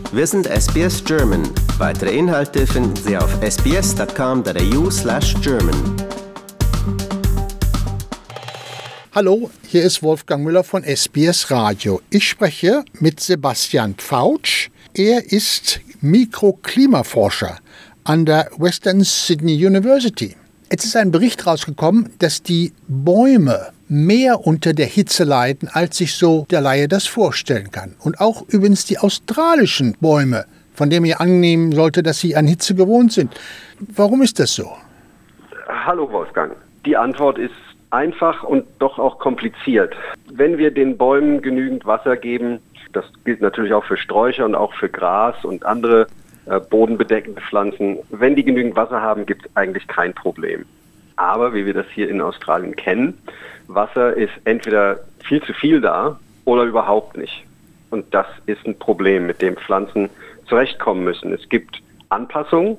Wir sind SBS German. Weitere Inhalte finden Sie auf sbs.com.au/German. Hallo, hier ist Wolfgang Müller von SBS Radio. Ich spreche mit Sebastian Pfautsch. Er ist Mikroklimaforscher an der Western Sydney University. Jetzt ist ein Bericht rausgekommen, dass die Bäume mehr unter der Hitze leiden, als sich so der Laie das vorstellen kann. Und auch übrigens die australischen Bäume, von denen ihr annehmen sollte, dass sie an Hitze gewohnt sind. Warum ist das so? Hallo Wolfgang. Die Antwort ist einfach und doch auch kompliziert. Wenn wir den Bäumen genügend Wasser geben, das gilt natürlich auch für Sträucher und auch für Gras und andere bodenbedeckende Pflanzen. Wenn die genügend Wasser haben, gibt es eigentlich kein Problem. Aber wie wir das hier in Australien kennen, Wasser ist entweder viel zu viel da oder überhaupt nicht. Und das ist ein Problem, mit dem Pflanzen zurechtkommen müssen. Es gibt Anpassungen.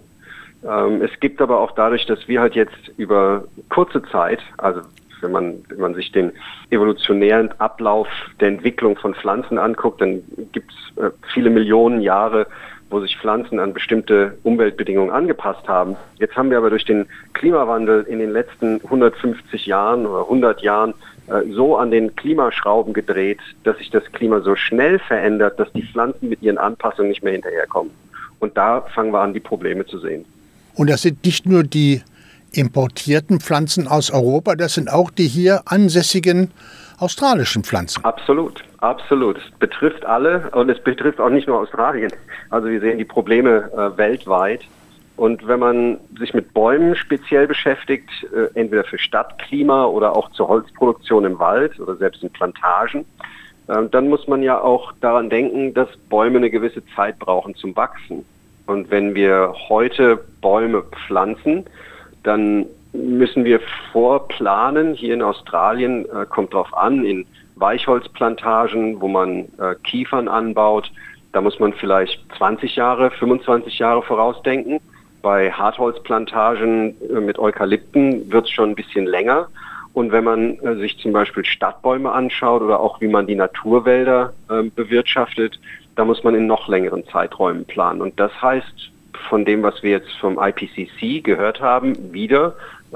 Es gibt aber auch dadurch, dass wir halt jetzt über kurze Zeit, also wenn man sich den evolutionären Ablauf der Entwicklung von Pflanzen anguckt, dann gibt es viele Millionen Jahre, wo sich Pflanzen an bestimmte Umweltbedingungen angepasst haben. Jetzt haben wir aber durch den Klimawandel in den letzten 150 Jahren oder 100 Jahren so an den Klimaschrauben gedreht, dass sich das Klima so schnell verändert, dass die Pflanzen mit ihren Anpassungen nicht mehr hinterherkommen. Und da fangen wir an, die Probleme zu sehen. Und das sind nicht nur die importierten Pflanzen aus Europa, das sind auch die hier ansässigen australischen Pflanzen. Absolut, absolut. Es betrifft alle und es betrifft auch nicht nur Australien. Also wir sehen die Probleme weltweit. Und wenn man sich mit Bäumen speziell beschäftigt, entweder für Stadtklima oder auch zur Holzproduktion im Wald oder selbst in Plantagen, dann muss man ja auch daran denken, dass Bäume eine gewisse Zeit brauchen zum Wachsen. Und wenn wir heute Bäume pflanzen, dann müssen wir vorplanen. Hier in Australien kommt drauf an, in Weichholzplantagen, wo man Kiefern anbaut, da muss man vielleicht 20 Jahre, 25 Jahre vorausdenken. Bei Hartholzplantagen mit Eukalypten wird es schon ein bisschen länger. Und wenn man sich zum Beispiel Stadtbäume anschaut oder auch wie man die Naturwälder bewirtschaftet, da muss man in noch längeren Zeiträumen planen. Und das heißt, von dem, was wir jetzt vom IPCC gehört haben, wieder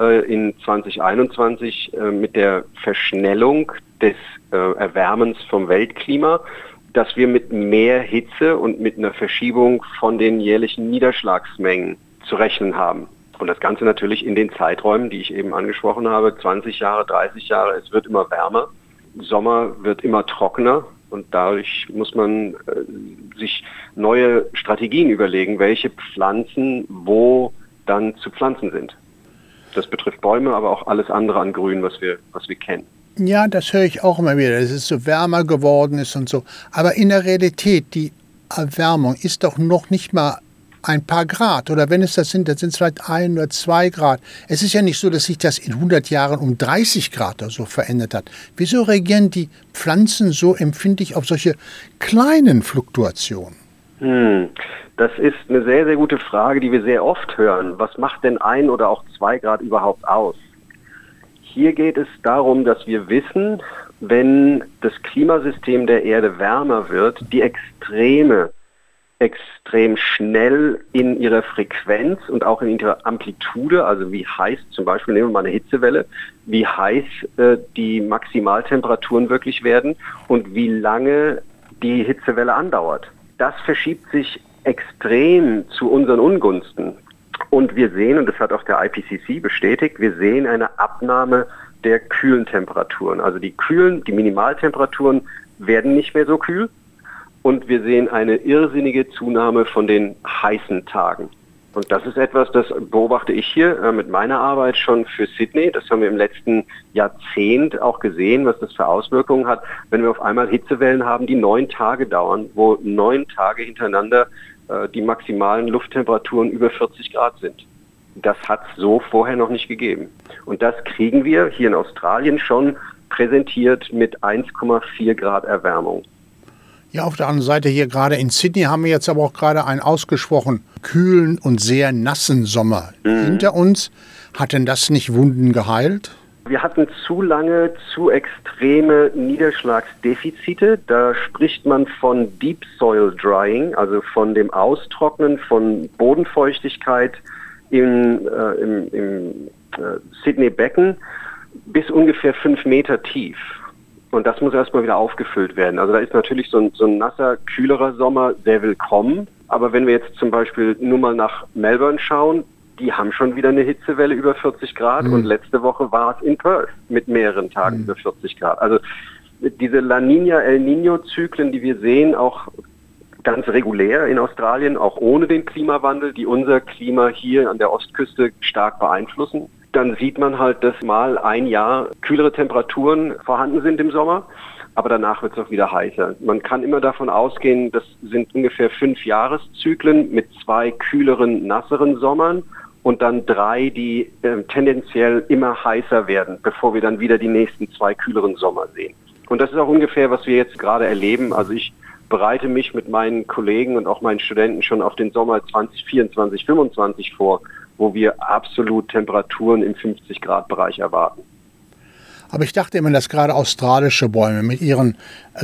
in 2021 mit der Verschnellung des Erwärmens vom Weltklima, dass wir mit mehr Hitze und mit einer Verschiebung von den jährlichen Niederschlagsmengen zu rechnen haben. Und das Ganze natürlich in den Zeiträumen, die ich eben angesprochen habe, 20 Jahre, 30 Jahre, es wird immer wärmer, Sommer wird immer trockener. Und dadurch muss man sich neue Strategien überlegen, welche Pflanzen wo dann zu pflanzen sind. Das betrifft Bäume, aber auch alles andere an Grün, was wir kennen. Ja, das höre ich auch immer wieder, dass es so wärmer geworden ist und so. Aber in der Realität, die Erwärmung ist doch noch nicht mal ein paar Grad. Oder wenn es das sind, dann sind es vielleicht 1 oder 2 Grad. Es ist ja nicht so, dass sich das in 100 Jahren um 30 Grad oder so verändert hat. Wieso reagieren die Pflanzen so empfindlich auf solche kleinen Fluktuationen? Das ist eine sehr, sehr gute Frage, die wir sehr oft hören. Was macht denn 1 oder auch 2 Grad überhaupt aus? Hier geht es darum, dass wir wissen, wenn das Klimasystem der Erde wärmer wird, die extrem schnell in ihrer Frequenz und auch in ihrer Amplitude, also wie heiß, zum Beispiel nehmen wir mal eine Hitzewelle, wie heiß die Maximaltemperaturen wirklich werden und wie lange die Hitzewelle andauert. Das verschiebt sich extrem zu unseren Ungunsten. Und wir sehen, und das hat auch der IPCC bestätigt, wir sehen eine Abnahme der kühlen Temperaturen. Also die Minimaltemperaturen werden nicht mehr so kühl. Und wir sehen eine irrsinnige Zunahme von den heißen Tagen. Und das ist etwas, das beobachte ich hier mit meiner Arbeit schon für Sydney. Das haben wir im letzten Jahrzehnt auch gesehen, was das für Auswirkungen hat, wenn wir auf einmal Hitzewellen haben, die 9 Tage dauern, wo 9 Tage hintereinander die maximalen Lufttemperaturen über 40 Grad sind. Das hat es so vorher noch nicht gegeben. Und das kriegen wir hier in Australien schon präsentiert mit 1,4 Grad Erwärmung. Ja, auf der anderen Seite hier gerade in Sydney haben wir jetzt aber auch gerade einen ausgesprochen kühlen und sehr nassen Sommer hinter uns. Hat denn das nicht Wunden geheilt? Wir hatten zu lange zu extreme Niederschlagsdefizite. Da spricht man von Deep Soil Drying, also von dem Austrocknen von Bodenfeuchtigkeit im Sydney-Becken bis ungefähr 5 Meter tief. Und das muss erstmal wieder aufgefüllt werden. Also da ist natürlich so ein nasser, kühlerer Sommer sehr willkommen. Aber wenn wir jetzt zum Beispiel nur mal nach Melbourne schauen, die haben schon wieder eine Hitzewelle über 40 Grad und letzte Woche war es in Perth mit mehreren Tagen über 40 Grad. Also diese La Niña, El Niño-Zyklen, die wir sehen, auch ganz regulär in Australien, auch ohne den Klimawandel, die unser Klima hier an der Ostküste stark beeinflussen. Dann sieht man halt, dass mal ein Jahr kühlere Temperaturen vorhanden sind im Sommer, aber danach wird es auch wieder heißer. Man kann immer davon ausgehen, das sind ungefähr 5 Jahreszyklen mit 2 kühleren, nasseren Sommern und dann 3, die tendenziell immer heißer werden, bevor wir dann wieder die nächsten 2 kühleren Sommer sehen. Und das ist auch ungefähr, was wir jetzt gerade erleben. Also ich bereite mich mit meinen Kollegen und auch meinen Studenten schon auf den Sommer 2024, 2025 vor, wo wir absolut Temperaturen im 50-Grad-Bereich erwarten. Aber ich dachte immer, dass gerade australische Bäume mit ihren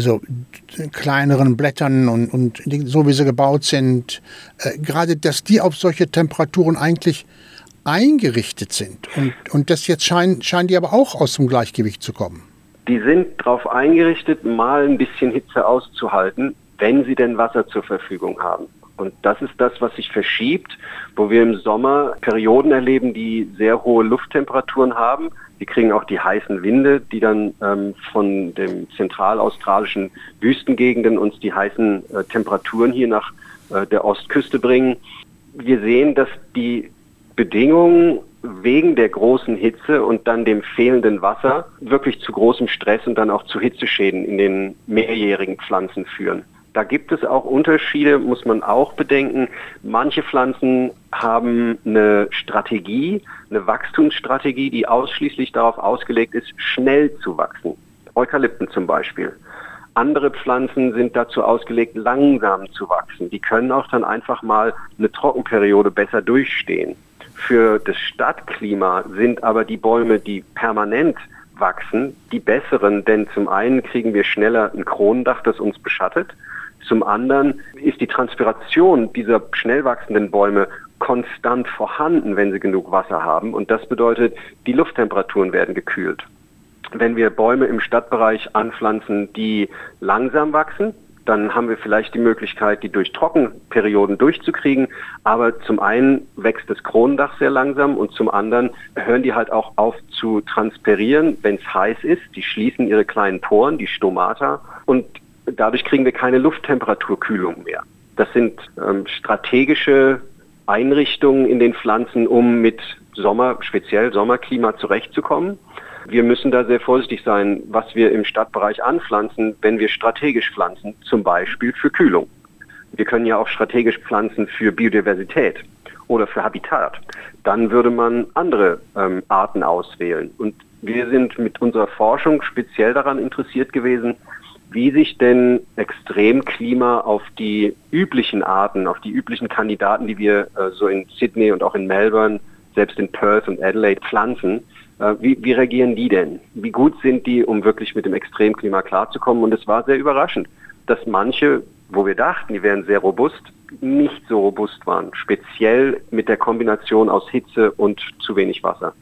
kleineren Blättern und so wie sie gebaut sind, gerade dass die auf solche Temperaturen eigentlich eingerichtet sind. Und das jetzt scheinen die aber auch aus dem Gleichgewicht zu kommen. Die sind darauf eingerichtet, mal ein bisschen Hitze auszuhalten, wenn sie denn Wasser zur Verfügung haben. Und das ist das, was sich verschiebt, wo wir im Sommer Perioden erleben, die sehr hohe Lufttemperaturen haben. Wir kriegen auch die heißen Winde, die dann von den zentralaustralischen Wüstengegenden uns die heißen Temperaturen hier nach der Ostküste bringen. Wir sehen, dass die Bedingungen wegen der großen Hitze und dann dem fehlenden Wasser wirklich zu großem Stress und dann auch zu Hitzeschäden in den mehrjährigen Pflanzen führen. Da gibt es auch Unterschiede, muss man auch bedenken. Manche Pflanzen haben eine Strategie, eine Wachstumsstrategie, die ausschließlich darauf ausgelegt ist, schnell zu wachsen. Eukalypten zum Beispiel. Andere Pflanzen sind dazu ausgelegt, langsam zu wachsen. Die können auch dann einfach mal eine Trockenperiode besser durchstehen. Für das Stadtklima sind aber die Bäume, die permanent wachsen, die besseren, denn zum einen kriegen wir schneller ein Kronendach, das uns beschattet. Zum anderen ist die Transpiration dieser schnell wachsenden Bäume konstant vorhanden, wenn sie genug Wasser haben. Und das bedeutet, die Lufttemperaturen werden gekühlt. Wenn wir Bäume im Stadtbereich anpflanzen, die langsam wachsen, dann haben wir vielleicht die Möglichkeit, die durch Trockenperioden durchzukriegen. Aber zum einen wächst das Kronendach sehr langsam und zum anderen hören die halt auch auf zu transpirieren, wenn es heiß ist. Die schließen ihre kleinen Poren, die Stomata, und dadurch kriegen wir keine Lufttemperaturkühlung mehr. Das sind strategische Einrichtungen in den Pflanzen, um mit speziell Sommerklima zurechtzukommen. Wir müssen da sehr vorsichtig sein, was wir im Stadtbereich anpflanzen, wenn wir strategisch pflanzen, zum Beispiel für Kühlung. Wir können ja auch strategisch pflanzen für Biodiversität oder für Habitat. Dann würde man andere Arten auswählen. Und wir sind mit unserer Forschung speziell daran interessiert gewesen, wie sich denn Extremklima auf die üblichen Arten, auf die üblichen Kandidaten, die wir so in Sydney und auch in Melbourne, selbst in Perth und Adelaide pflanzen, wie reagieren die denn? Wie gut sind die, um wirklich mit dem Extremklima klarzukommen? Und es war sehr überraschend, dass manche, wo wir dachten, die wären sehr robust, nicht so robust waren. Speziell mit der Kombination aus Hitze und zu wenig Wasser.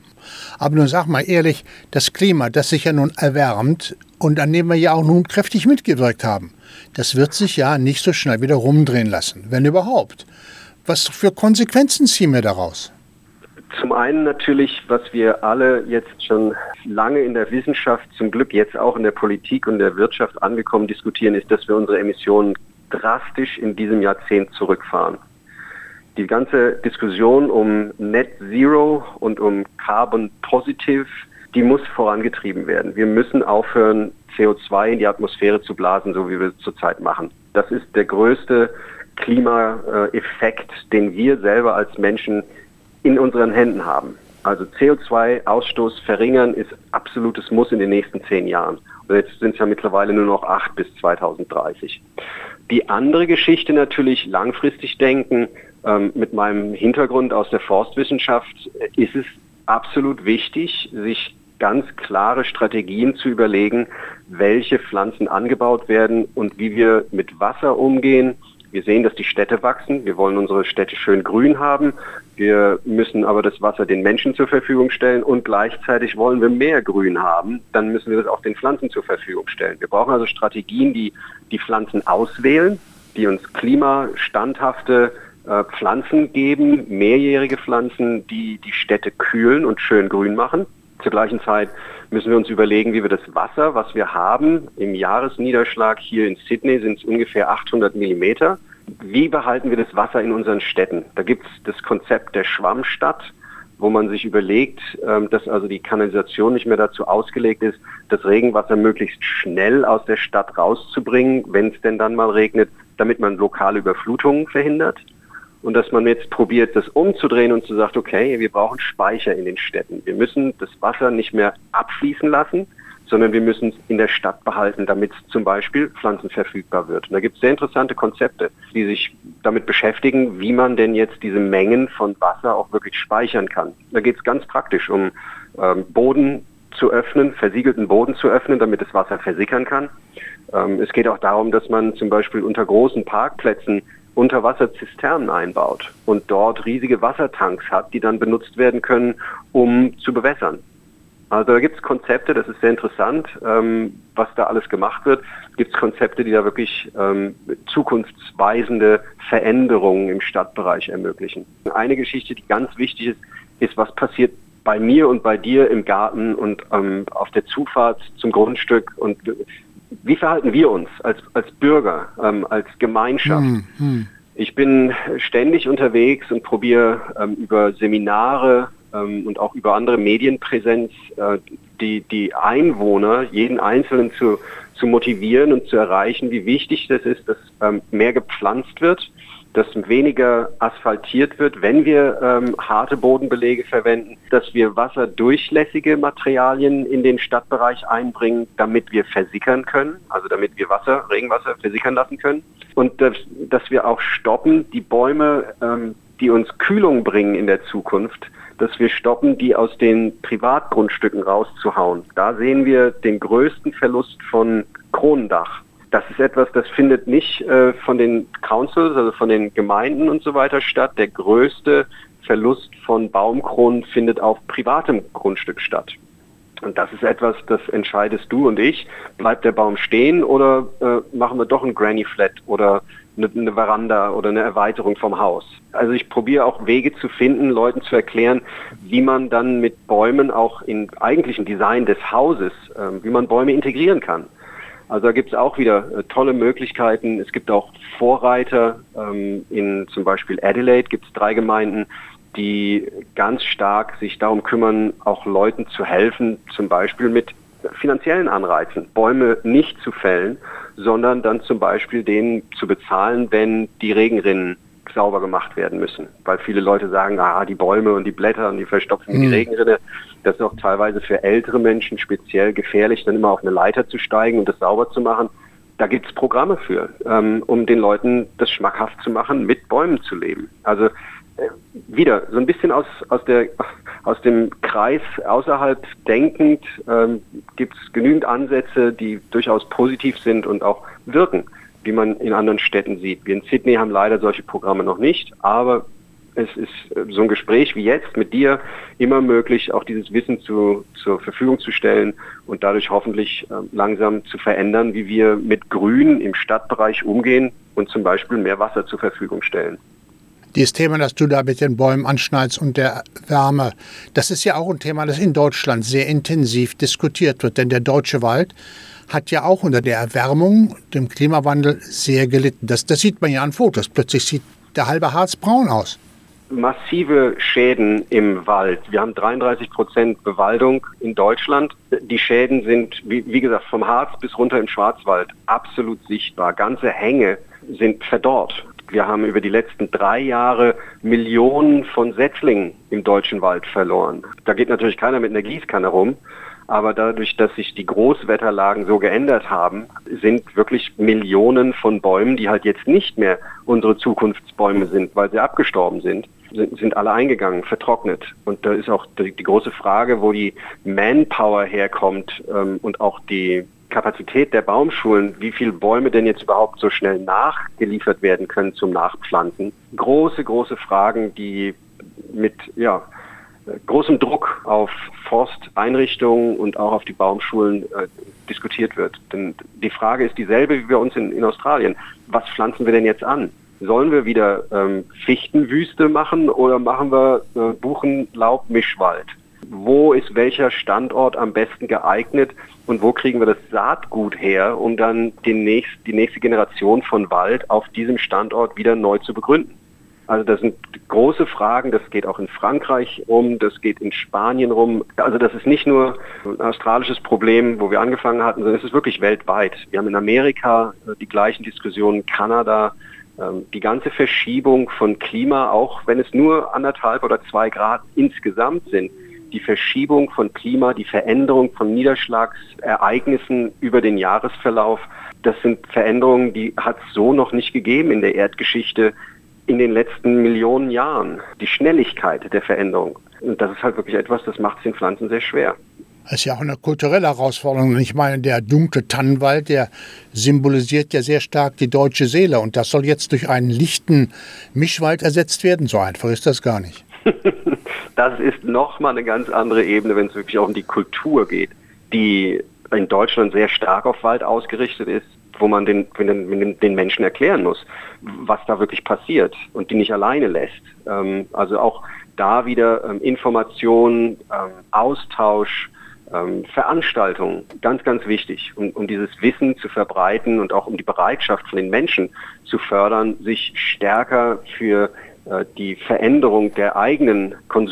Aber nun sag mal ehrlich, das Klima, das sich ja nun erwärmt und an dem wir ja auch nun kräftig mitgewirkt haben, das wird sich ja nicht so schnell wieder rumdrehen lassen, wenn überhaupt. Was für Konsequenzen ziehen wir daraus? Zum einen natürlich, was wir alle jetzt schon lange in der Wissenschaft, zum Glück jetzt auch in der Politik und der Wirtschaft angekommen diskutieren, ist, dass wir unsere Emissionen drastisch in diesem Jahrzehnt zurückfahren. Die ganze Diskussion um Net Zero und um Carbon Positive, die muss vorangetrieben werden. Wir müssen aufhören, CO2 in die Atmosphäre zu blasen, so wie wir es zurzeit machen. Das ist der größte Klimaeffekt, den wir selber als Menschen in unseren Händen haben. Also CO2-Ausstoß verringern ist absolutes Muss in den nächsten 10 Jahren. Und jetzt sind es ja mittlerweile nur noch 8 bis 2030. Die andere Geschichte natürlich, langfristig denken, mit meinem Hintergrund aus der Forstwissenschaft ist es absolut wichtig, sich ganz klare Strategien zu überlegen, welche Pflanzen angebaut werden und wie wir mit Wasser umgehen. Wir sehen, dass die Städte wachsen. Wir wollen unsere Städte schön grün haben. Wir müssen aber das Wasser den Menschen zur Verfügung stellen und gleichzeitig wollen wir mehr Grün haben. Dann müssen wir das auch den Pflanzen zur Verfügung stellen. Wir brauchen also Strategien, die die Pflanzen auswählen, die uns klimastandhafte Pflanzen geben, mehrjährige Pflanzen, die die Städte kühlen und schön grün machen. Zur gleichen Zeit müssen wir uns überlegen, wie wir das Wasser, was wir haben, im Jahresniederschlag hier in Sydney sind es ungefähr 800 Millimeter. Wie behalten wir das Wasser in unseren Städten? Da gibt es das Konzept der Schwammstadt, wo man sich überlegt, dass also die Kanalisation nicht mehr dazu ausgelegt ist, das Regenwasser möglichst schnell aus der Stadt rauszubringen, wenn es denn dann mal regnet, damit man lokale Überflutungen verhindert. Und dass man jetzt probiert, das umzudrehen und zu sagt, okay, wir brauchen Speicher in den Städten. Wir müssen das Wasser nicht mehr abfließen lassen, sondern wir müssen es in der Stadt behalten, damit es zum Beispiel pflanzenverfügbar wird. Und da gibt es sehr interessante Konzepte, die sich damit beschäftigen, wie man denn jetzt diese Mengen von Wasser auch wirklich speichern kann. Da geht es ganz praktisch um Boden zu öffnen, versiegelten Boden zu öffnen, damit das Wasser versickern kann. Es geht auch darum, dass man zum Beispiel unter großen Parkplätzen Unterwasserzisternen einbaut und dort riesige Wassertanks hat, die dann benutzt werden können, um zu bewässern. Also da gibt es Konzepte, das ist sehr interessant, was da alles gemacht wird. Gibt es Konzepte, die da wirklich zukunftsweisende Veränderungen im Stadtbereich ermöglichen. Eine Geschichte, die ganz wichtig ist, was passiert bei mir und bei dir im Garten und auf der Zufahrt zum Grundstück und wie verhalten wir uns als Bürger, als Gemeinschaft? Ich bin ständig unterwegs und probiere über Seminare und auch über andere Medienpräsenz die Einwohner, jeden Einzelnen zu motivieren und zu erreichen, wie wichtig das ist, dass mehr gepflanzt wird, dass weniger asphaltiert wird, wenn wir harte Bodenbelege verwenden, dass wir wasserdurchlässige Materialien in den Stadtbereich einbringen, damit wir versickern können, also damit wir Regenwasser versickern lassen können. Und dass wir auch stoppen, die Bäume, die uns Kühlung bringen in der Zukunft, dass wir stoppen, die aus den Privatgrundstücken rauszuhauen. Da sehen wir den größten Verlust von Kronendach. Das ist etwas, das findet nicht von den Councils, also von den Gemeinden und so weiter statt. Der größte Verlust von Baumkronen findet auf privatem Grundstück statt. Und das ist etwas, das entscheidest du und ich. Bleibt der Baum stehen oder machen wir doch ein Granny Flat oder eine Veranda oder eine Erweiterung vom Haus? Also ich probiere auch Wege zu finden, Leuten zu erklären, wie man dann mit Bäumen auch im eigentlichen Design des Hauses, wie man Bäume integrieren kann. Also da gibt es auch wieder tolle Möglichkeiten. Es gibt auch Vorreiter. In zum Beispiel Adelaide gibt es 3 Gemeinden, die ganz stark sich darum kümmern, auch Leuten zu helfen, zum Beispiel mit finanziellen Anreizen, Bäume nicht zu fällen, sondern dann zum Beispiel denen zu bezahlen, wenn die Regenrinnen sauber gemacht werden müssen. Weil viele Leute sagen, die Bäume und die Blätter und die verstopfen die Regenrinne. Das ist auch teilweise für ältere Menschen speziell gefährlich, dann immer auf eine Leiter zu steigen und das sauber zu machen. Da gibt es Programme für, um den Leuten das schmackhaft zu machen, mit Bäumen zu leben. Also wieder so ein bisschen aus dem Kreis außerhalb denkend gibt es genügend Ansätze, die durchaus positiv sind und auch wirken, wie man in anderen Städten sieht. Wir in Sydney haben leider solche Programme noch nicht, aber es ist so ein Gespräch wie jetzt mit dir immer möglich, auch dieses Wissen zur Verfügung zu stellen und dadurch hoffentlich langsam zu verändern, wie wir mit Grün im Stadtbereich umgehen und zum Beispiel mehr Wasser zur Verfügung stellen. Dieses Thema, das du da mit den Bäumen anschneidest und der Wärme, das ist ja auch ein Thema, das in Deutschland sehr intensiv diskutiert wird. Denn der deutsche Wald hat ja auch unter der Erwärmung, dem Klimawandel, sehr gelitten. Das sieht man ja an Fotos. Plötzlich sieht der halbe Harz braun aus. Massive Schäden im Wald. Wir haben 33% Bewaldung in Deutschland. Die Schäden sind, wie gesagt, vom Harz bis runter im Schwarzwald absolut sichtbar. Ganze Hänge sind verdorrt. Wir haben über die letzten 3 Jahre Millionen von Setzlingen im deutschen Wald verloren. Da geht natürlich keiner mit einer Gießkanne rum, aber dadurch, dass sich die Großwetterlagen so geändert haben, sind wirklich Millionen von Bäumen, die halt jetzt nicht mehr unsere Zukunftsbäume sind, weil sie abgestorben sind sind alle eingegangen, vertrocknet. Und da ist auch die große Frage, wo die Manpower herkommt und auch die Kapazität der Baumschulen, wie viele Bäume denn jetzt überhaupt so schnell nachgeliefert werden können zum Nachpflanzen. Große, große Fragen, die mit großem Druck auf Forsteinrichtungen und auch auf die Baumschulen diskutiert wird. Denn die Frage ist dieselbe wie bei uns in Australien. Was pflanzen wir denn jetzt an? Sollen wir wieder Fichtenwüste machen oder machen wir Buchenlaub-Mischwald? Wo ist welcher Standort am besten geeignet und wo kriegen wir das Saatgut her, um dann die nächste Generation von Wald auf diesem Standort wieder neu zu begründen? Also das sind große Fragen, das geht auch in Frankreich rum, das geht in Spanien rum. Also das ist nicht nur ein australisches Problem, wo wir angefangen hatten, sondern es ist wirklich weltweit. Wir haben in Amerika die gleichen Diskussionen, Kanada, die ganze Verschiebung von Klima, auch wenn es nur 1,5 oder 2 Grad insgesamt sind, die Verschiebung von Klima, die Veränderung von Niederschlagsereignissen über den Jahresverlauf, das sind Veränderungen, die hat es so noch nicht gegeben in der Erdgeschichte in den letzten Millionen Jahren. Die Schnelligkeit der Veränderung. Und das ist halt wirklich etwas, das macht es den Pflanzen sehr schwer. Das ist ja auch eine kulturelle Herausforderung. Und ich meine, der dunkle Tannenwald, der symbolisiert ja sehr stark die deutsche Seele. Und das soll jetzt durch einen lichten Mischwald ersetzt werden. So einfach ist das gar nicht. Das ist nochmal eine ganz andere Ebene, wenn es wirklich auch um die Kultur geht, die in Deutschland sehr stark auf Wald ausgerichtet ist, wo man den Menschen erklären muss, was da wirklich passiert und die nicht alleine lässt. Also auch da wieder Information, Austausch, Veranstaltungen, ganz, ganz wichtig, um dieses Wissen zu verbreiten und auch um die Bereitschaft von den Menschen zu fördern, sich stärker für die Veränderung des eigenen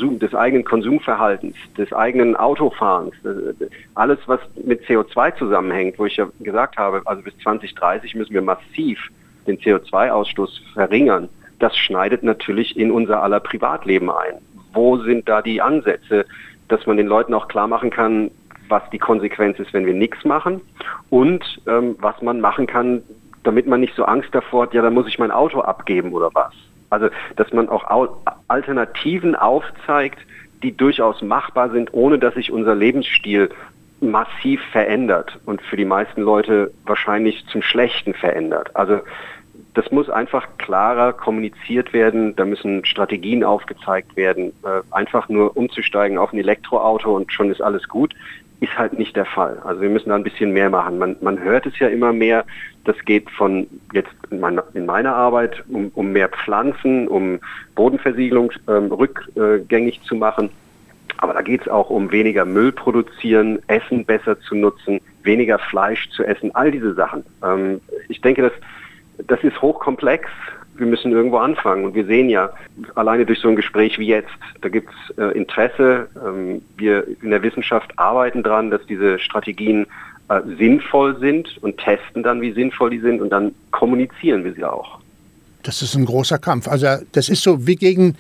Konsumverhaltens, des eigenen Autofahrens, alles, was mit CO2 zusammenhängt, wo ich ja gesagt habe, also bis 2030 müssen wir massiv den CO2-Ausstoß verringern. Das schneidet natürlich in unser aller Privatleben ein. Wo sind da die Ansätze, dass man den Leuten auch klar machen kann, was die Konsequenz ist, wenn wir nichts machen und was man machen kann, damit man nicht so Angst davor hat, ja, dann muss ich mein Auto abgeben oder was. Also, dass man auch Alternativen aufzeigt, die durchaus machbar sind, ohne dass sich unser Lebensstil massiv verändert und für die meisten Leute wahrscheinlich zum Schlechten verändert. Also, das muss einfach klarer kommuniziert werden, da müssen Strategien aufgezeigt werden. Einfach nur umzusteigen auf ein Elektroauto und schon ist alles gut, ist halt nicht der Fall. Also wir müssen da ein bisschen mehr machen. Man hört es ja immer mehr, das geht von jetzt in meiner Arbeit um mehr Pflanzen, um Bodenversiegelung rückgängig zu machen. Aber da geht es auch um weniger Müll produzieren, Essen besser zu nutzen, weniger Fleisch zu essen, all diese Sachen. Ich denke, das ist hochkomplex. Wir müssen irgendwo anfangen. Und wir sehen ja, alleine durch so ein Gespräch wie jetzt, da gibt es Interesse. Wir in der Wissenschaft arbeiten dran, dass diese Strategien sinnvoll sind und testen dann, wie sinnvoll die sind. Und dann kommunizieren wir sie auch. Das ist ein großer Kampf. Also das ist so wie gegen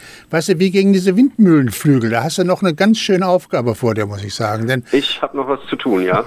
diese Windmühlenflügel. Da hast du noch eine ganz schöne Aufgabe vor dir, muss ich sagen. Denn ich habe noch was zu tun, ja.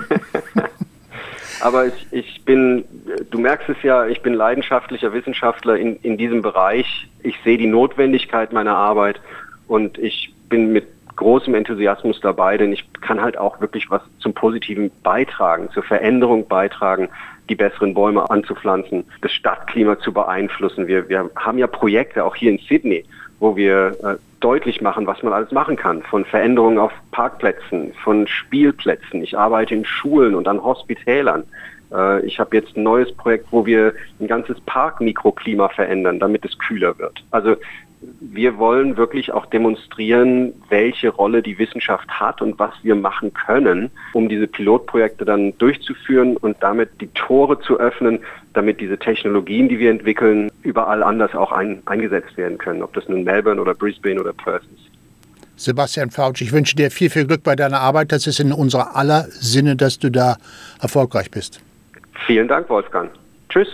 Aber du merkst es ja, ich bin leidenschaftlicher Wissenschaftler in diesem Bereich. Ich sehe die Notwendigkeit meiner Arbeit und ich bin mit großem Enthusiasmus dabei, denn ich kann halt auch wirklich was zum Positiven beitragen, zur Veränderung beitragen, die besseren Bäume anzupflanzen, das Stadtklima zu beeinflussen. Wir haben ja Projekte auch hier in Sydney, wo wir deutlich machen, was man alles machen kann. Von Veränderungen auf Parkplätzen, von Spielplätzen. Ich arbeite in Schulen und an Hospitälern. Ich habe jetzt ein neues Projekt, wo wir ein ganzes Parkmikroklima verändern, damit es kühler wird. Also wir wollen wirklich auch demonstrieren, welche Rolle die Wissenschaft hat und was wir machen können, um diese Pilotprojekte dann durchzuführen und damit die Tore zu öffnen, damit diese Technologien, die wir entwickeln, überall anders auch eingesetzt werden können, ob das nun Melbourne oder Brisbane oder Perth ist. Sebastian Fautsch, ich wünsche dir viel, viel Glück bei deiner Arbeit. Das ist in unser aller Sinne, dass du da erfolgreich bist. Vielen Dank, Wolfgang. Tschüss.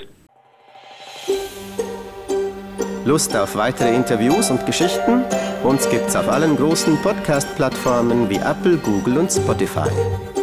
Lust auf weitere Interviews und Geschichten? Uns gibt's auf allen großen Podcast-Plattformen wie Apple, Google und Spotify.